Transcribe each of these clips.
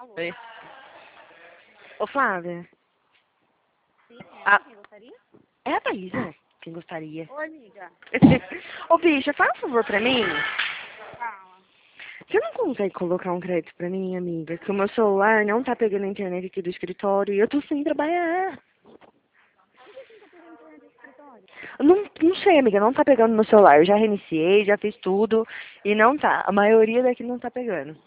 Oi. Ô, Flávia. Sim, Ah, quem gostaria? é a Thaisa. Quem gostaria? Oi, amiga. Ô, bicha, faz um favor pra mim. Fala. Você não consegue colocar um crédito pra mim, amiga? Que o meu celular não tá pegando a internet aqui do escritório e eu tô sem trabalhar. Por que você não tá pegando internet do escritório? Não sei, amiga, não tá pegando no meu celular. Eu já reiniciei, já fiz tudo e não tá. A maioria daqui não tá pegando.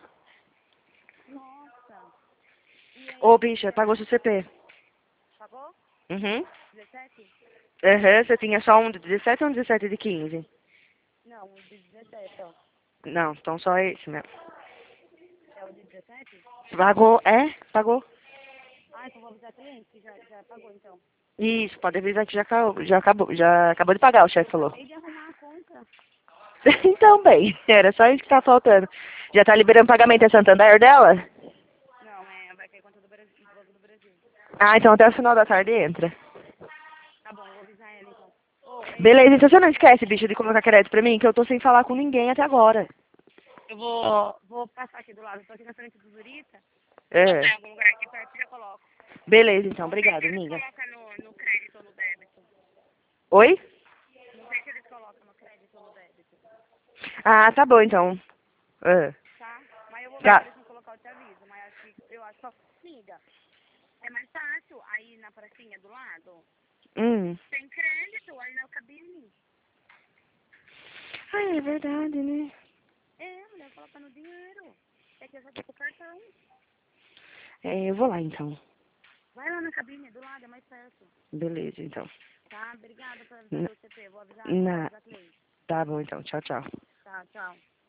Nossa. E Ô, aí, bicha, pagou seu CP. pagou? Uhum. 17? Aham, você tinha só um de 17 ou um 17 de 15? Não, o de 17, ó. Não, então só esse mesmo. É o de 17? Pagou, pagou. Ah, então vou avisar a cliente que já pagou, então. Isso, pode avisar que já acabou de pagar, o chefe Eu falou. acabei de arrumar a conta. Então, bem, era só isso que tá faltando. Já tá liberando pagamento, é Santander dela? Não, vai cair conta do Brasil, no Banco do Brasil. Ah, então até o final da tarde entra. Tá bom, vou avisar ela, então. Ô, Beleza, então você não esquece, bicho, de colocar crédito pra mim, que eu tô sem falar com ninguém até agora. eu vou passar aqui do lado. Eu tô aqui na frente do Zurita. Vou passar É. em algum lugar aqui perto e já coloco. Beleza, então, Não sei obrigada, se eles amiga. colocam no crédito ou no débito. Oi? Não sei se eles colocam no crédito ou no débito. Ah, tá bom, então. É. Tá? Mas eu vou ver se Tá. eles não colocar, eu te aviso. Mas acho que eu acho que. Amiga, é mais fácil aí na pracinha do lado. Hum. Tem crédito aí na cabine. Ai, é verdade, né? É, mulher, colocando dinheiro. É que eu só tô com o cartão. É, eu vou lá, então. Vai lá na cabine do lado, é mais perto. Beleza, então. Tá? Obrigada por avisar Na, do CP. Vou avisar, vou na, avisar a cliente. tá bom, então. Tchau, tchau. Tá, tchau.